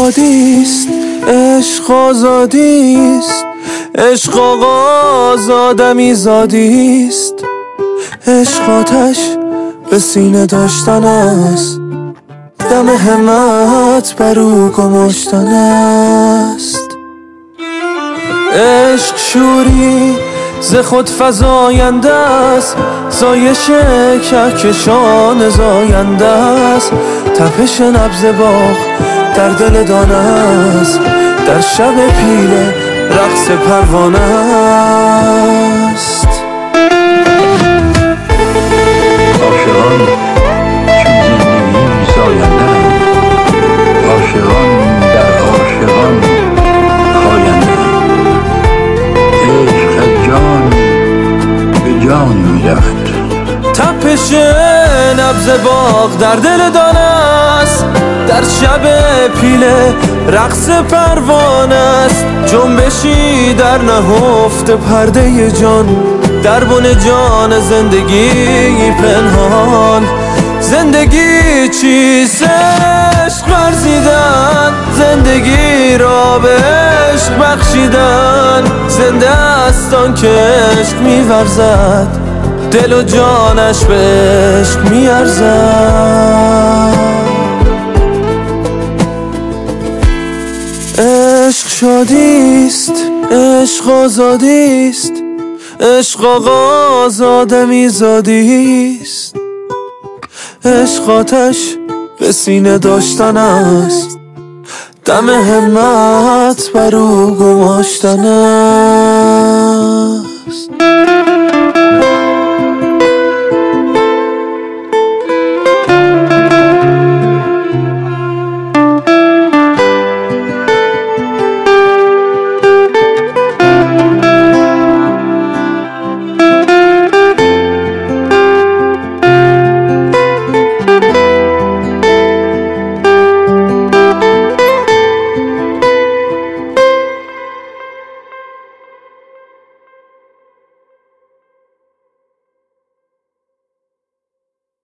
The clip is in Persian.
شادیست، عشق آزادیست، عشق آغاز آدمی زادیست، عشق آتش به سینه داشتن است، دم همت بر او گماشتن است. عشق شوری ز خود فزاینده است، زایش کهکشان زاینده است، تپش نبض باغ در دل دانه است، در شب پیله رقص پروانه است. عاشقان چون زندگی زاینده‌اند، عاشقان در عاشقان خاینده‌اند. عشق از جان به جان می‌رود، تپش نبض باغ در دل دانه است، در شب پیله رقص پروانه است، جنبشی در نهفته پرده جان، در بن جان زندگی پنهان. زندگی چیست؟ عشق ورزیدن، زندگی را به عشق بخشیدن، زنده است آن که عشق می‌ورزد، دل و جانش به عشق می‌ارزد. عشق شادیست، عشق آزادیست، عشق آغاز آدمی زادیست، عشق آتش به سینه داشتن است، دم همت بر او گماشتن است.